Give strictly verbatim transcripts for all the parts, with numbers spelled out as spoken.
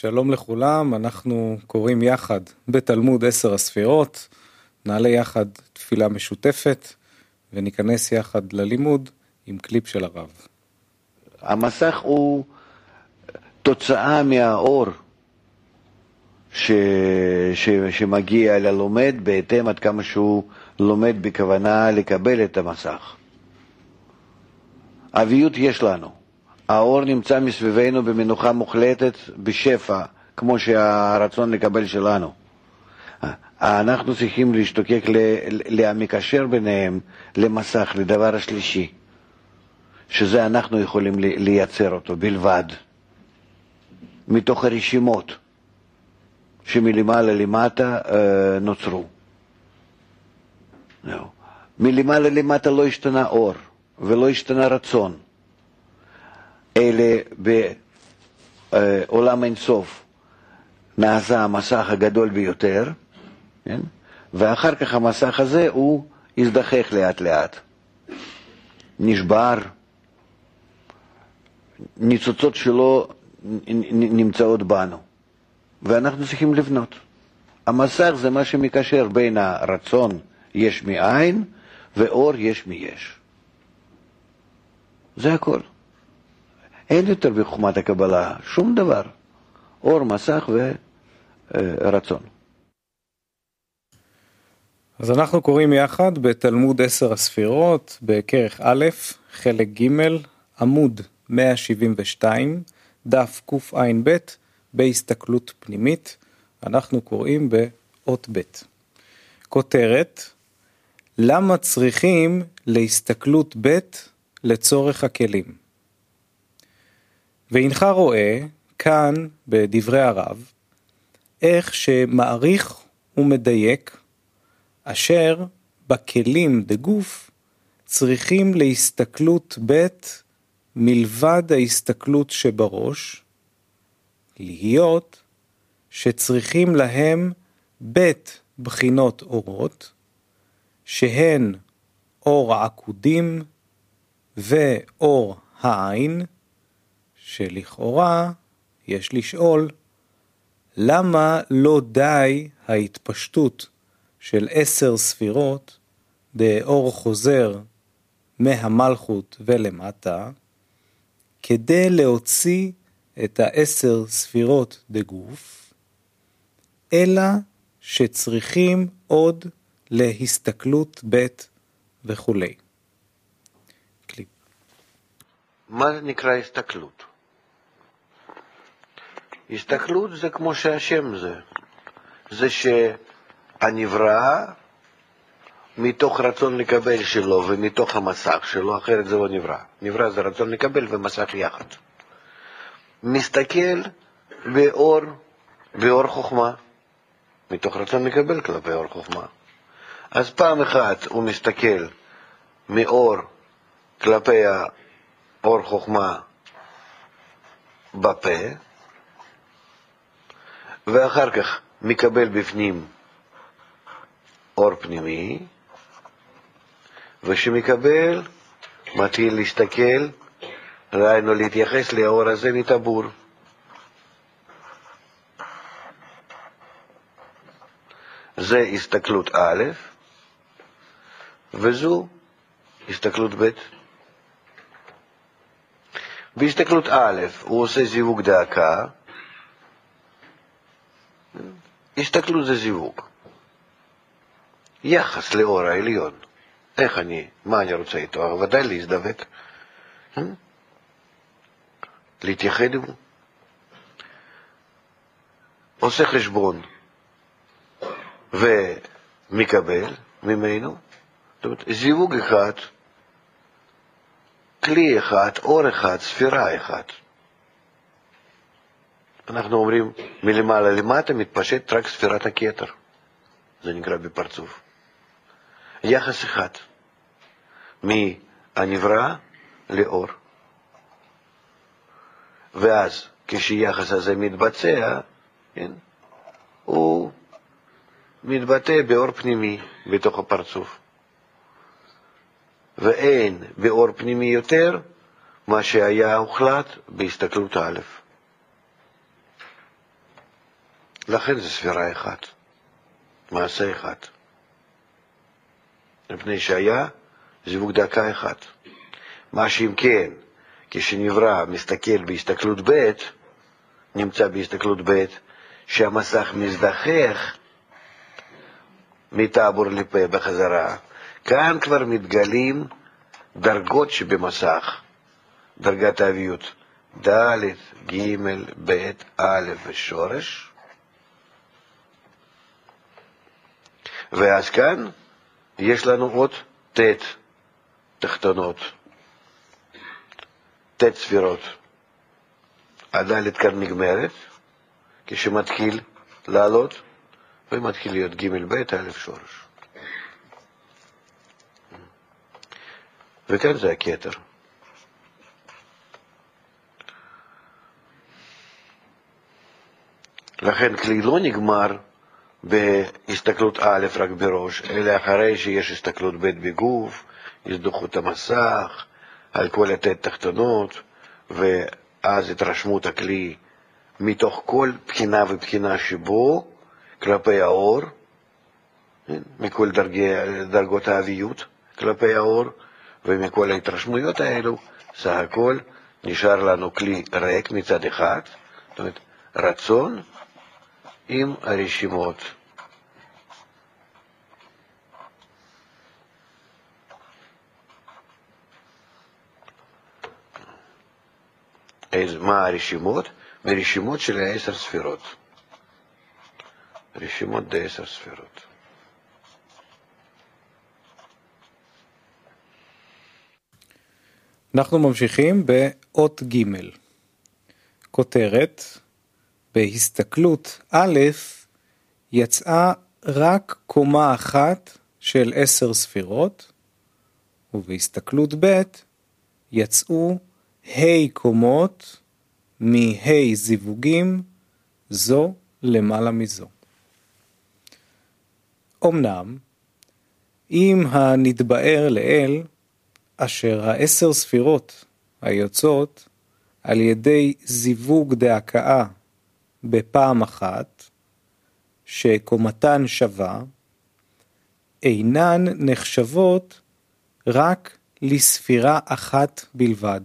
שלום לכולם, אנחנו קוראים יחד בתלמוד עשר הספירות, נעלה יחד תפילה משותפת וניכנס יחד ללימוד עם קליפ של הרב. המסך הוא תוצאה מהאור ש... ש... שמגיע ללומד בהתאם עד כמה שהוא לומד בכוונה לקבל את המסך. אביות יש לנו. האור נמצא מסביבנו במנוחה מוחלטת, בשפע, כמו שהרצון לקבל שלנו. אנחנו צריכים להשתוקק למקשר ביניהם למסך, לדבר השלישי, שזה אנחנו יכולים לייצר אותו בלבד, מתוך הרשימות שמלמעלה למטה נוצרו. מלמעלה למטה לא השתנה אור ולא השתנה רצון. אלה בעולם אינסוף נעשה המסך הגדול ביותר, כן? ואחר כך המסך הזה הוא יזדחך לאט לאט, נשבר, ניצוצות שלו נמצאות בנו, ואנחנו צריכים לבנות. המסך זה מה שמקשר בין הרצון יש מאין ואור יש מיש. זה הכל. אין יותר בחוכמת הקבלה שום דבר. אור, מסך ורצון. אז אנחנו קוראים יחד בתלמוד עשר הספירות, בכרך א', חלק ג', עמוד מאה שבעים ושתיים, דף קע"ב, בהסתכלות פנימית. אנחנו קוראים באות ב'. כותרת, למה צריכים להסתכלות ב' לצורך הכלים? והנך רואה כאן בדברי הרב איך שמעריך ומדייק אשר בכלים דגוף צריכים להסתכלות ב' מלבד ההסתכלות שבראש, להיות שצריכים להם ב' בחינות אורות, שהן אור העקודים ואור העין, שלכאורה יש לשאול, למה לא די ההתפשטות של עשר ספירות באור חוזר מהמלכות ולמטה, כדי להוציא את העשר ספירות דגוף, אלא שצריכים עוד להסתכלות ב' וכו'. קליפ. מה נקרא הסתכלות? הסתכלות זה כמו שהשם זה. זה שהנברא מתוך רצון לקבל שלו ומתוך המסך שלו, אחרת זה לא נברא. נברא זה רצון לקבל ומסך יחד. מסתכל באור, באור חוכמה, מתוך רצון לקבל כלפי אור חוכמה. אז פעם אחת הוא מסתכל מאור כלפי האור חוכמה בפה, ואחר כך מקבל בפנים אור פנימי, ושמקבל מתחיל להסתכל, ראינו להתייחס לאור הזה מטבור. זה הסתכלות א', וזו הסתכלות ב'. בהסתכלות א' הוא עושה זיווג דאקה. הסתכלות זה זיווג, יחס לאור העליון. איך אני, מה אני רוצה איתו? ודאי להזדבק, להתייחד בו. עושה חשבון ומקבל ממנו. זאת אומרת, זיווג אחד, כלי אחד, אור אחד, ספירה אחת. אנחנו אומרים, מלמעלה למטה מתפשט רק ספירת הכתר. זה נקרא בפרצוף. יחס אחד. מהנברא לאור. ואז, כשיחס הזה מתבצע, כן, הוא מתבטא באור פנימי בתוך הפרצוף. ואין באור פנימי יותר מה שהיה הוחלט בהסתכלות א'. לכן זה ספירה אחת, מעשה אחד. מפני שהיה זיווג דקה אחת. מה שאם כן, כשנברא מסתכל בהסתכלות ב', נמצא בהסתכלות ב', שהמסך מזדחך מטבור לפה בחזרה. כאן כבר מתגלים דרגות שבמסך, דרגת האביות, ד', ג', ב', א' ושורש. ואז כאן יש לנו עוד ת' תחתונות, ת' ספירות. הד' כאן נגמרת, כשמתחיל לעלות, ומתחיל להיות ג' ב' א' שורש. וכאן זה הכתר. לכן כלי לא נגמר בהסתכלות א' רק בראש, אלא אחרי שיש הסתכלות ב' בגוף, הזדוכות המסך, על כל התת תחתונות, ואז התרשמות הכלי מתוך כל בחינה ובחינה שבו, כלפי האור, מכל דרגי, דרגות האביות כלפי האור, ומכל ההתרשמויות האלו, סך הכל נשאר לנו כלי ריק מצד אחד, זאת אומרת, רצון עם הרשימות. מה הרשימות? הרשימות של העשר ספירות. רשימות די עשר ספירות. אנחנו ממשיכים באות ג'. כותרת, בהסתכלות א' יצאה רק קומה אחת של עשר ספירות, ובהסתכלות ב' יצאו ה' קומות מה' זיווגים זו למעלה מזו. אמנם, אם הנתבאר לאל, אשר העשר ספירות היוצאות על ידי זיווג דהקאה בפעם אחת, שקומתן שווה, אינן נחשבות רק לספירה אחת בלבד.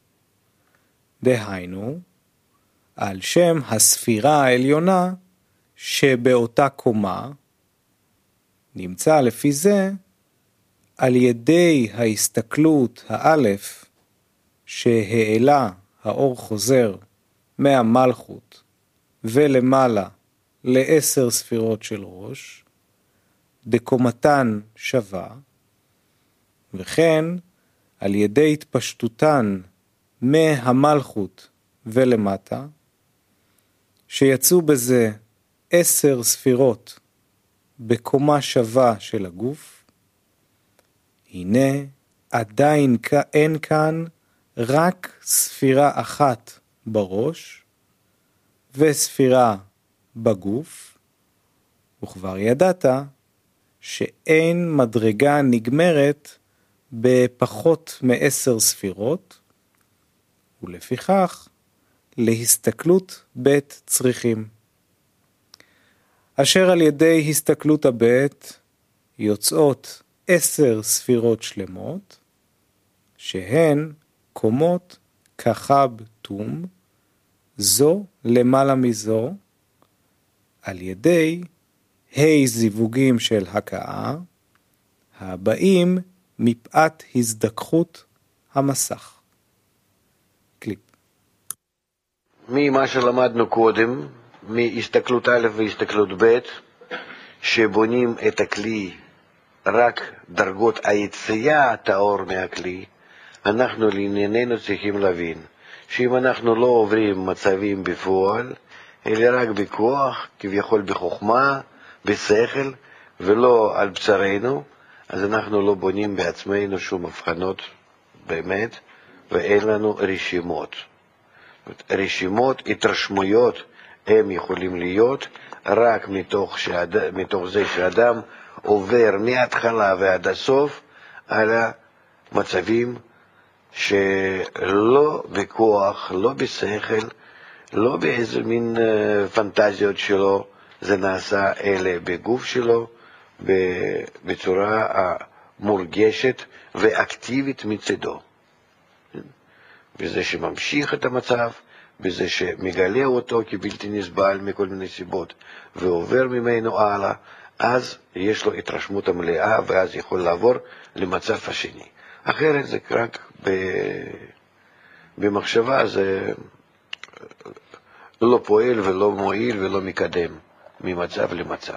דהיינו, על שם הספירה העליונה שבאותה קומה, נמצא לפי זה, על ידי ההסתכלות האלף שהעלה האור חוזר מהמלכות ולמעלה לעשר ספירות של ראש, דקומתן שווה, וכן על ידי התפשטותן מהמלכות ולמטה, שיצאו בזה עשר ספירות בקומה שווה של הגוף, הנה עדיין אין כאן רק ספירה אחת בראש וספירה בגוף, וכבר ידעת שאין מדרגה נגמרת בפחות מעשר ספירות, ולפיכך להסתכלות בית צריכים. אשר על ידי הסתכלות הבית יוצאות עשר ספירות שלמות, שהן קומות כחב תום, זו למעלה מזו, על ידי ה' זיווגים של הקאה, הבאים מפאת הזדככות המסך. קליפ. ממה שלמדנו קודם, מהסתכלות א' והסתכלות ב', שבונים את הכלי רק דרגות היציאת האור מהכלי, אנחנו לענייננו צריכים להבין שאם אנחנו לא עוברים מצבים בפועל, אלא רק בכוח, כביכול בחוכמה, בשכל, ולא על בשרנו, אז אנחנו לא בונים בעצמנו שום הבחנות באמת, ואין לנו רשימות. רשימות, התרשמויות, הם יכולים להיות רק מתוך, שעד... מתוך זה שאדם עובר מההתחלה ועד הסוף על המצבים שלא בכוח, לא בשכל, לא באיזה מין פנטזיות שלו, זה נעשה אלה בגוף שלו בצורה מורגשת ואקטיבית מצדו. בזה שממשיך את המצב, בזה שמגלה אותו כבלתי נסבל מכל מיני סיבות ועובר ממנו הלאה, אז יש לו התרשמות המלאה ואז יכול לעבור למצב השני. אחרת זה רק במחשבה, זה לא פועל ולא מועיל ולא מקדם ממצב למצב.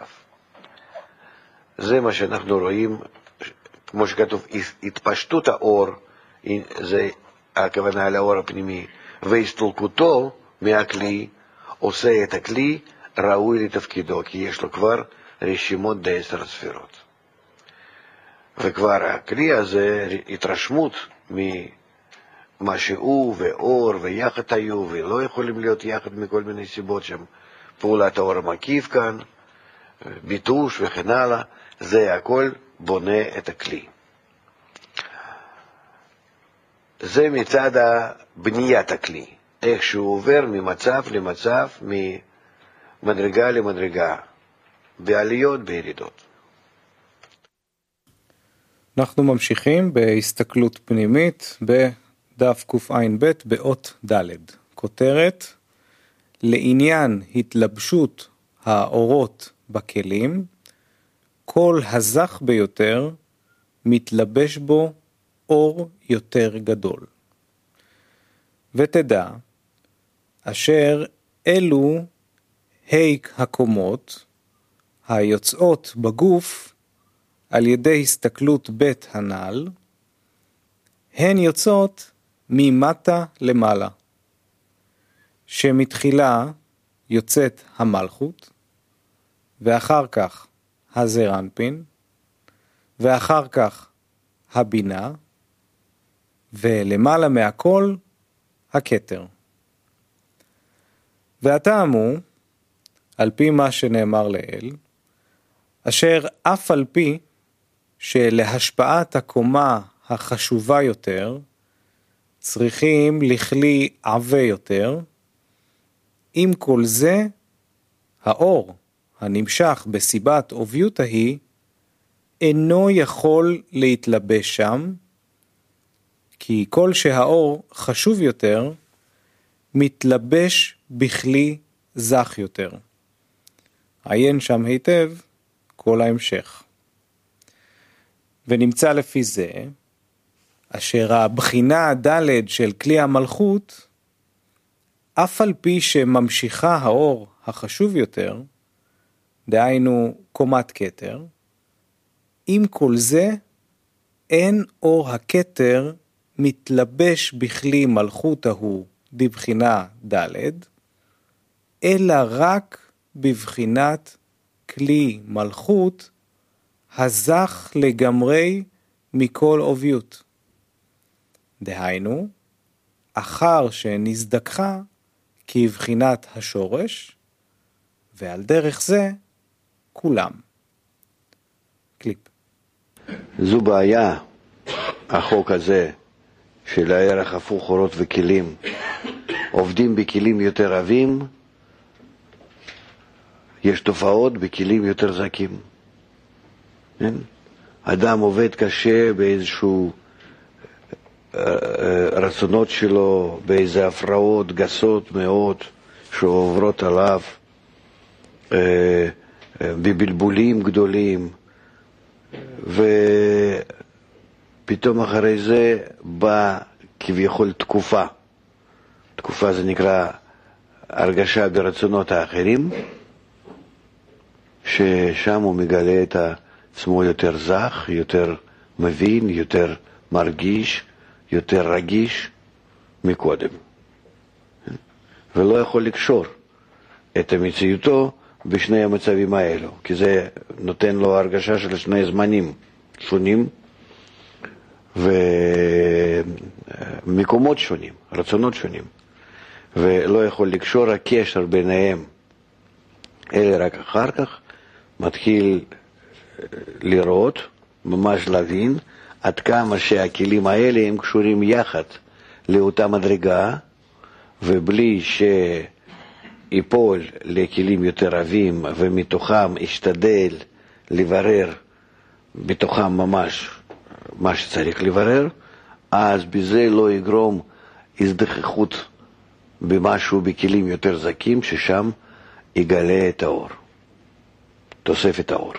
זה מה שאנחנו רואים, כמו שכתוב, התפשטות האור, זה הכוונה לאור הפנימי, והסתלקותו מהכלי עושה את הכלי ראוי לתפקידו, כי יש לו כבר רשימות בעשר הספירות. וכבר הכלי הזה, התרשמות ממה שהוא ואור ויחד היו ולא יכולים להיות יחד מכל מיני סיבות שם, פעולת האור המקיף כאן, ביטוש וכן הלאה, זה הכל בונה את הכלי. זה מצד בניית הכלי, איך שהוא עובר ממצב למצב, ממדרגה למדרגה, בעליות, בירידות. אנחנו ממשיכים בהסתכלות פנימית בדף קע"ב באות ד', כותרת לעניין התלבשות האורות בכלים, כל הזך ביותר מתלבש בו אור יותר גדול. ותדע אשר אלו היק הקומות היוצאות בגוף על ידי הסתכלות בית הנ"ל, הן יוצאות ממטה למעלה, שמתחילה יוצאת המלכות, ואחר כך הזרנפין, ואחר כך הבינה, ולמעלה מהכל הכתר. והטעם הוא, על פי מה שנאמר לאל, אשר אף על פי שלהשפעת הקומה החשובה יותר, צריכים לכלי עבה יותר, עם כל זה, האור הנמשך בסיבת עוביות ההיא, אינו יכול להתלבש שם, כי כל שהאור חשוב יותר, מתלבש בכלי זך יותר. עיין שם היטב כל ההמשך. ונמצא לפי זה, אשר הבחינה ד' של כלי המלכות, אף על פי שממשיכה האור החשוב יותר, דהיינו קומת כתר, עם כל זה, אין אור הכתר מתלבש בכלי מלכות ההוא בבחינה ד', אלא רק בבחינת כלי מלכות הזך לגמרי מכל עוביות. דהיינו, אחר שנזדקחה כבחינת השורש, ועל דרך זה כולם. קליפ. זו בעיה, החוק הזה, של הערך הפוך אורות וכלים. עובדים בכלים יותר עבים, יש תופעות בכלים יותר זקים. כן? אדם עובד קשה באיזשהו רצונות שלו, באיזה הפרעות גסות מאוד שעוברות עליו, בבלבולים גדולים, ופתאום אחרי זה בא כביכול תקופה. תקופה זה נקרא הרגשה ברצונות האחרים, ששם הוא מגלה את עצמו יותר זך, יותר מבין, יותר מרגיש, יותר רגיש מקודם. ולא יכול לקשור את המציאותו בשני המצבים האלו, כי זה נותן לו הרגשה של שני זמנים שונים ומקומות שונים, רצונות שונים, ולא יכול לקשור הקשר ביניהם, אלא רק אחר כך מתחיל לראות, ממש להבין, עד כמה שהכלים האלה הם קשורים יחד לאותה מדרגה, ובלי ייפול לכלים יותר עבים ומתוכם ישתדל לברר בתוכם ממש מה שצריך לברר, אז בזה לא יגרום הזדחכות במשהו בכלים יותר זקים, ששם יגלה את האור, תוספת האור.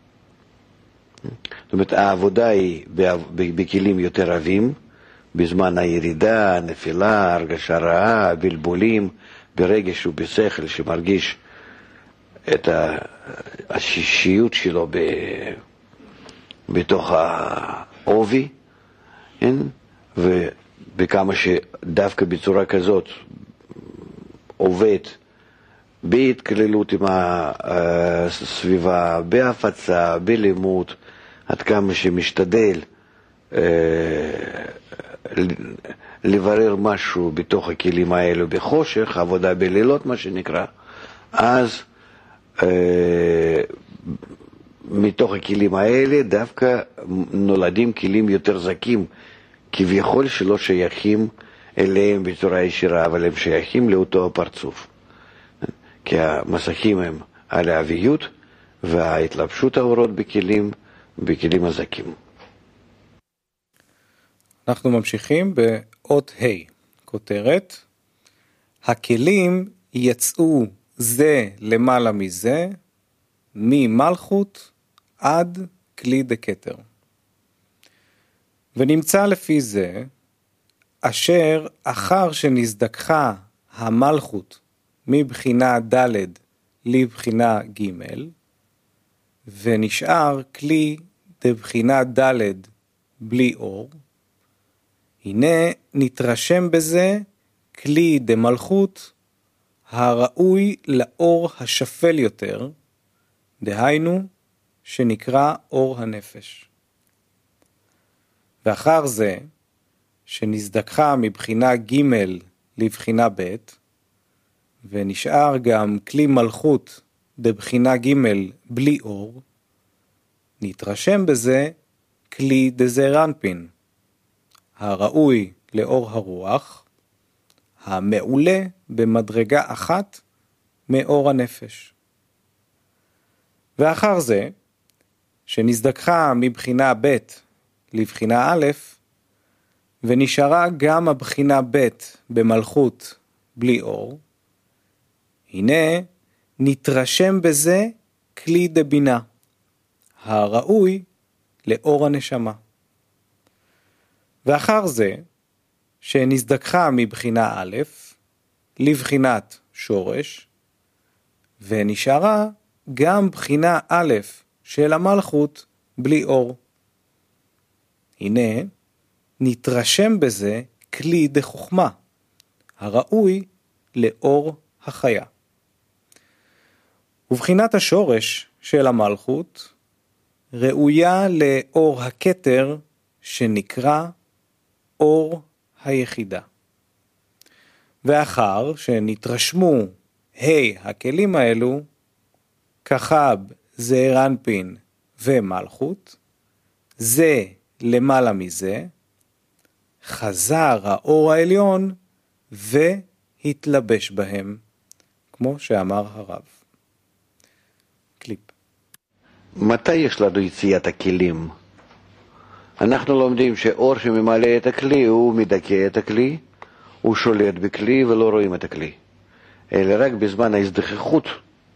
זאת אומרת, העבודה היא בכלים יותר עבים, בזמן הירידה, הנפילה, הרגשה רעה, בלבולים, ברגש ובשכל שמרגיש את השישיות שלו ב... בתוך העובי, כן? ובכמה שדווקא בצורה כזאת עובד בהתכללות עם הסביבה, בהפצה, בלימוד, עד כמה שמשתדל לברר משהו בתוך הכלים האלו בחושך, עבודה בלילות מה שנקרא, אז מתוך הכלים האלה דווקא נולדים כלים יותר זקים, כביכול שלא שייכים אליהם בצורה ישירה, אבל הם שייכים לאותו הפרצוף. כי המסכים הם על האביות וההתלבשות האורות בכלים, בכלים הזקים. אנחנו ממשיכים באות ה', כותרת. הכלים יצאו זה למעלה מזה, ממלכות עד כלי דקטר. ונמצא לפי זה, אשר אחר שנזדקחה המלכות מבחינה ד' לבחינה ג', ונשאר כלי דבחינה ד' בלי אור, הנה נתרשם בזה כלי דמלכות הראוי לאור השפל יותר, דהיינו שנקרא אור הנפש. ואחר זה, שנזדקחה מבחינה ג' לבחינה ב', ונשאר גם כלי מלכות דבחינה ג' בלי אור, נתרשם בזה כלי דזעירנפין, הראוי לאור הרוח, המעולה במדרגה אחת מאור הנפש. ואחר זה, שנזדקחה מבחינה ב' לבחינה א', ונשארה גם הבחינה ב' במלכות בלי אור, הנה נתרשם בזה כלי דבינה, הראוי לאור הנשמה. ואחר זה, שנזדקחה מבחינה א' לבחינת שורש, ונשארה גם בחינה א' של המלכות בלי אור. הנה, נתרשם בזה כלי דחוכמה, הראוי לאור החיה. ובחינת השורש של המלכות ראויה לאור הכתר שנקרא אור היחידה. ואחר שנתרשמו ה' הכלים האלו, כחב, זעירנפין ומלכות, זה למעלה מזה, חזר האור העליון והתלבש בהם, כמו שאמר הרב. קליפ. מתי יש לנו יציאת הכלים? אנחנו לומדים שאור שממלא את הכלי הוא מדכא את הכלי, הוא שולט בכלי ולא רואים את הכלי, אלא רק בזמן ההזדחכות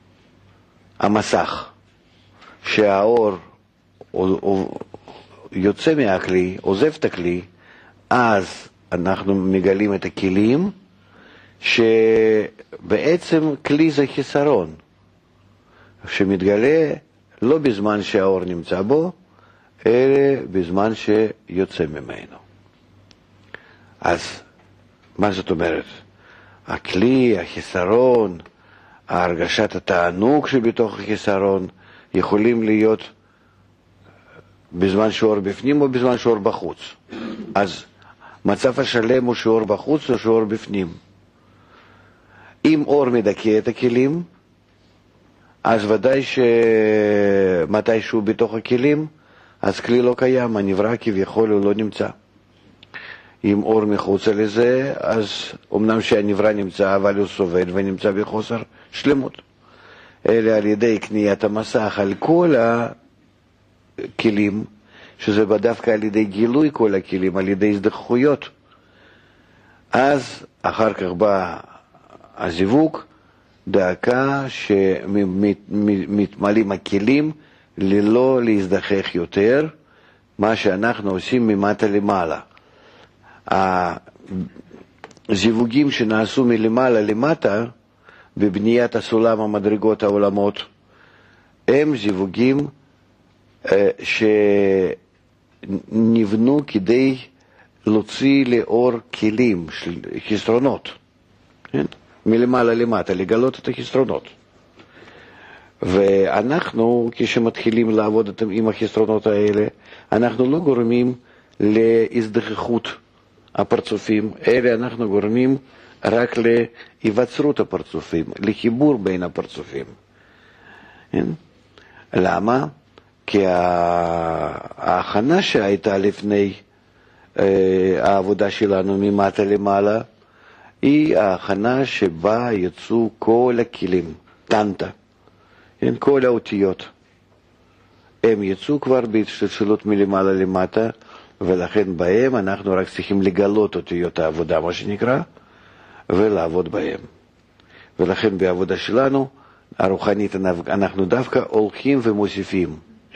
המסך, שהאור יוצא מהכלי, עוזב את הכלי, אז אנחנו מגלים את הכלים, שבעצם כלי זה חיסרון, שמתגלה לא בזמן שהאור נמצא בו, אלא בזמן שיוצא ממנו. אז מה זאת אומרת? הכלי, החיסרון, הרגשת התענוג שבתוך החיסרון, יכולים להיות בזמן שאור בפנים או בזמן שאור בחוץ. אז מצב השלם הוא שאור בחוץ או שאור בפנים. אם אור מדכא את הכלים, אז ודאי שמתי שהוא בתוך הכלים, אז כלי לא קיים, הנברא כביכול הוא לא נמצא. עם אור מחוץ לזה, אז אמנם שהנברא נמצא, אבל הוא סובל ונמצא בחוסר שלמות. אלא על ידי קניית המסך על כל הכלים, שזה דווקא על ידי גילוי כל הכלים, על ידי הזדחכויות. אז אחר כך בא הזיווג, דאקה שמתמלאים הכלים ללא להזדחך יותר, מה שאנחנו עושים ממטה למעלה. הזיווגים שנעשו מלמעלה למטה, בבניית הסולם המדרגות העולמות, הם זיווגים שנבנו כדי להוציא לאור כלים, חסרונות, כן? מלמעלה למטה, לגלות את החסרונות. ואנחנו, כשמתחילים לעבוד עם החסרונות האלה, אנחנו לא גורמים להזדחכות הפרצופים, אלא אנחנו גורמים רק להיווצרות הפרצופים, לחיבור בין הפרצופים. כן? למה? כי ההכנה שהייתה לפני העבודה שלנו ממטה למעלה, היא ההכנה שבה יצאו כל הכלים, טנטה, כן? כל האותיות. הם יצאו כבר בהשתלשלות מלמעלה למטה, ולכן בהם אנחנו רק צריכים לגלות אותיות העבודה, מה שנקרא, ולעבוד בהם. ולכן בעבודה שלנו, הרוחנית, אנחנו דווקא הולכים ומוסיפים.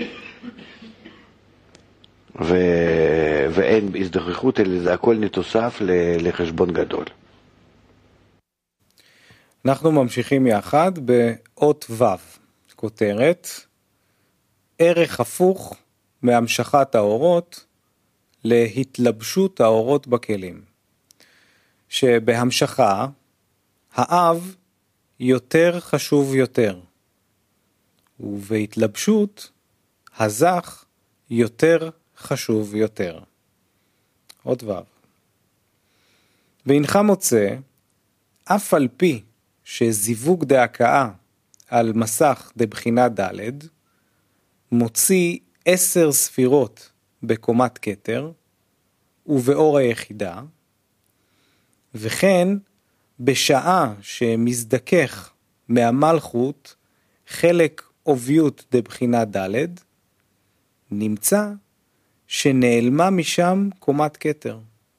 ו... ואין הזדחכות, אלא זה הכל נתוסף לחשבון גדול. אנחנו ממשיכים יחד באות ו', כותרת, ערך הפוך מהמשכת האורות להתלבשות האורות בכלים. שבהמשכה, האב יותר חשוב יותר, ובהתלבשות, הזך יותר חשוב יותר. עוד ו'. והנך מוצא, אף על פי שזיווג דהקאה על מסך דבחינה ד' מוציא עשר ספירות בקומת כתר ובאור היחידה, וכן בשעה שמזדכך מהמלכות חלק עוביות דבחינה ד' נמצא שנעלמה משם קומת כתר.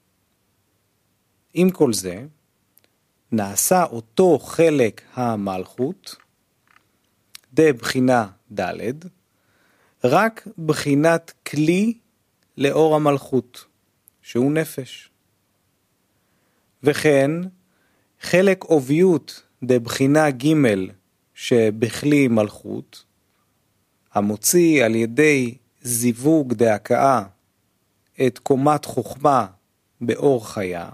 עם כל זה, נעשה אותו חלק המלכות, דבחינה ד', רק בחינת כלי לאור המלכות, שהוא נפש. וכן, חלק עוביות דבחינה ג' שבכלי מלכות, המוציא על ידי זיווג דהקאה את קומת חוכמה באור חיה,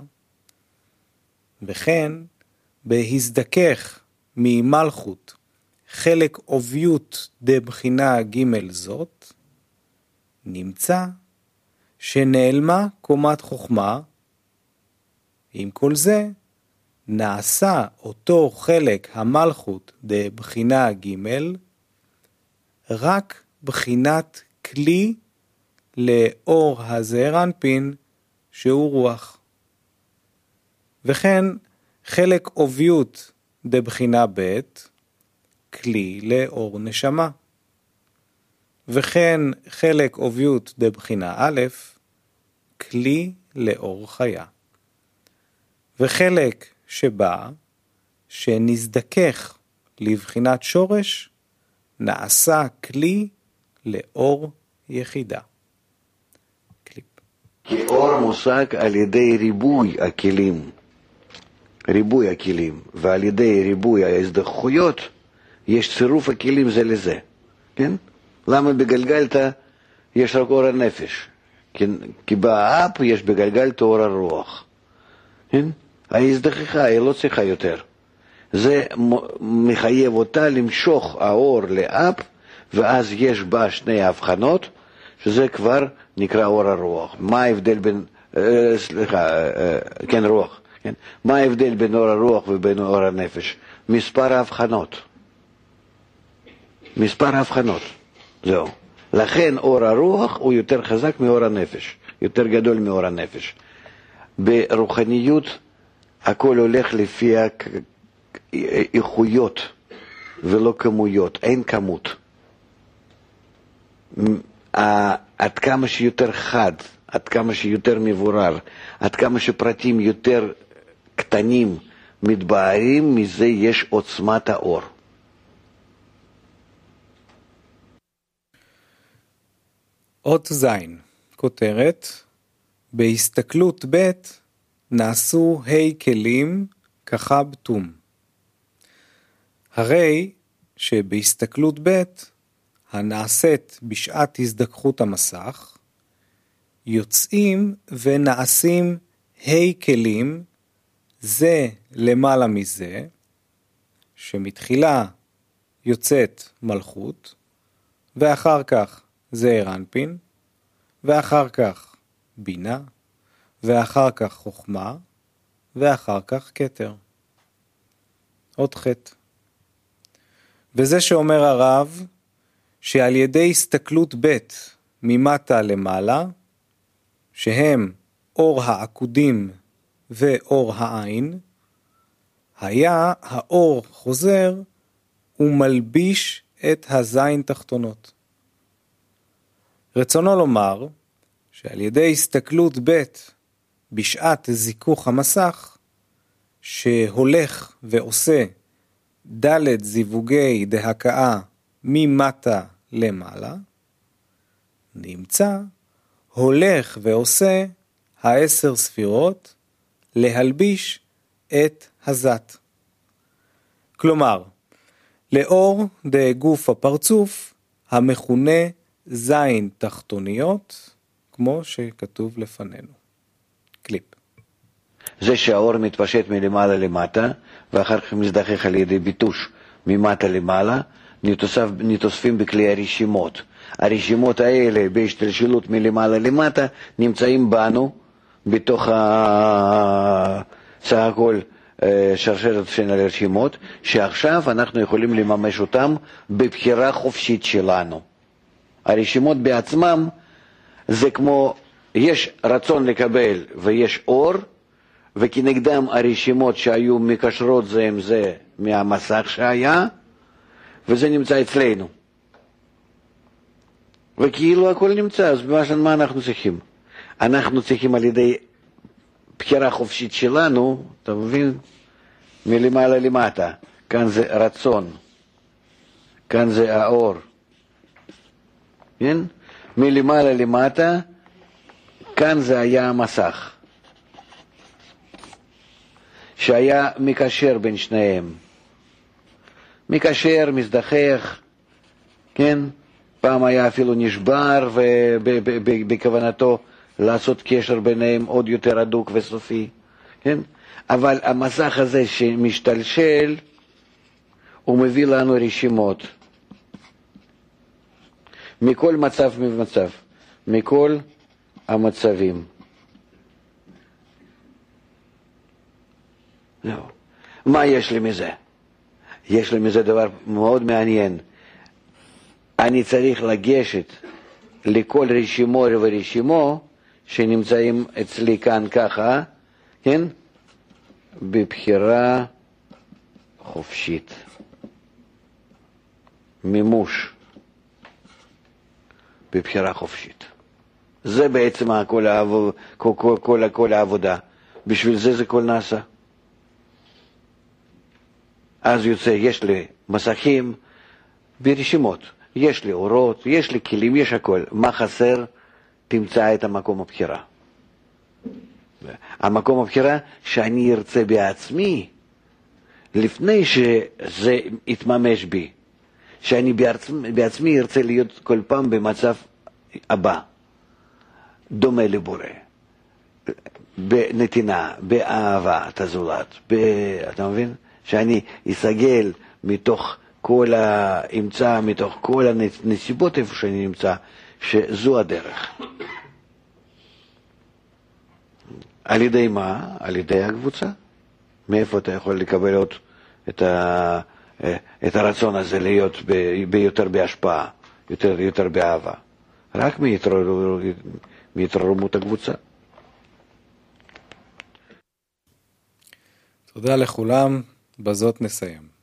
וכן בהזדכך ממלכות חלק עוביות דבחינה ג' זאת, נמצא שנעלמה קומת חוכמה, עם כל זה נעשה אותו חלק המלכות דבחינה ג' רק בחינת כלי לאור הזעיר אנפין שהוא רוח. וכן חלק עוביות דבחינה ב' כלי לאור נשמה. וכן חלק עוביות דבחינה א' כלי לאור חיה. וחלק שבא שנזדכך לבחינת שורש נעשה כלי לאור יחידה. קליפ. כי אור מושג על ידי ריבוי הכלים, ריבוי הכלים, ועל ידי ריבוי ההזדככויות יש צירוף הכלים זה לזה, כן? למה בגלגלתא יש רק אור הנפש? כי, כי באפ יש בגלגלתא אור הרוח, כן? ההזדככה היא לא צריכה יותר. זה מחייב אותה למשוך האור לאפ, ואז יש בה שני הבחנות, שזה כבר נקרא אור הרוח. מה ההבדל בין, אה, סליחה, אה, כן, רוח, כן? מה ההבדל בין אור הרוח ובין אור הנפש? מספר ההבחנות. מספר ההבחנות. זהו. לכן אור הרוח הוא יותר חזק מאור הנפש, יותר גדול מאור הנפש. ברוחניות הכל הולך לפי האיכויות ולא כמויות, אין כמות. עד כמה שיותר חד, עד כמה שיותר מבורר, עד כמה שפרטים יותר קטנים מתבהרים, מזה יש עוצמת האור. אות זין, כותרת, בהסתכלות ב' נעשו ה' כלים כחב תום. הרי שבהסתכלות ב' הנעשית בשעת הזדככות המסך, יוצאים ונעשים ה' כלים זה למעלה מזה, שמתחילה יוצאת מלכות, ואחר כך זעיר אנפין, ואחר כך בינה, ואחר כך חוכמה, ואחר כך כתר. עוד חטא. וזה שאומר הרב, שעל ידי הסתכלות ב' ממטה למעלה, שהם אור העקודים ואור העין, היה האור חוזר ומלביש את הזין תחתונות. רצונו לומר שעל ידי הסתכלות ב' בשעת זיכוך המסך, שהולך ועושה ד' זיווגי דהקאה ממטה למעלה, נמצא הולך ועושה העשר ספירות להלביש את הזת. כלומר, לאור דגוף הפרצוף המכונה זין תחתוניות, כמו שכתוב לפנינו. קליפ. זה שהאור מתפשט מלמעלה למטה, ואחר כך מזדחך על ידי ביטוש ממטה למעלה, נתוסף, נתוספים בכלי הרשימות. הרשימות האלה בהשתלשלות מלמעלה למטה נמצאים בנו, בתוך ה... סך הכל שרשרת של הרשימות, שעכשיו אנחנו יכולים לממש אותם בבחירה חופשית שלנו. הרשימות בעצמם זה כמו, יש רצון לקבל ויש אור, וכנגדם הרשימות שהיו מקשרות זה עם זה מהמסך שהיה, וזה נמצא אצלנו. וכאילו הכל נמצא, אז מה אנחנו צריכים? אנחנו צריכים על ידי בחירה חופשית שלנו, אתה מבין? מלמעלה למטה. כאן זה רצון, כאן זה האור. כן? מלמעלה למטה, כאן זה היה המסך, שהיה מקשר בין שניהם. מקשר, מזדחך, כן? פעם היה אפילו נשבר, ובכוונתו לעשות קשר ביניהם עוד יותר הדוק וסופי, כן? אבל המסך הזה שמשתלשל, הוא מביא לנו רשימות. מכל מצב ומצב, מכל המצבים. לא. מה יש לי מזה? יש לי מזה דבר מאוד מעניין. אני צריך לגשת לכל רשימו ורשימו שנמצאים אצלי כאן ככה, כן? בבחירה חופשית. מימוש. בבחירה חופשית. זה בעצם כל, העבוד, כל, כל, כל, כל העבודה. בשביל זה זה כל נעשה. אז יוצא, יש לי מסכים ברשימות. יש לי אורות, יש לי כלים, יש הכל. מה חסר? תמצא את המקום הבחירה. המקום הבחירה שאני ארצה בעצמי, לפני שזה יתממש בי, שאני בעצמי, בעצמי ארצה להיות כל פעם במצב הבא, דומה לבורא, בנתינה, באהבה, הזולת, ב... אתה מבין? שאני אסגל מתוך כל האמצע, מתוך כל הנסיבות איפה שאני נמצא, שזו הדרך. על ידי מה? על ידי הקבוצה. מאיפה אתה יכול לקבל עוד את, ה, את הרצון הזה להיות ביותר בהשפעה, יותר, יותר באהבה? רק מהתרוממות הקבוצה. תודה לכולם, בזאת נסיים.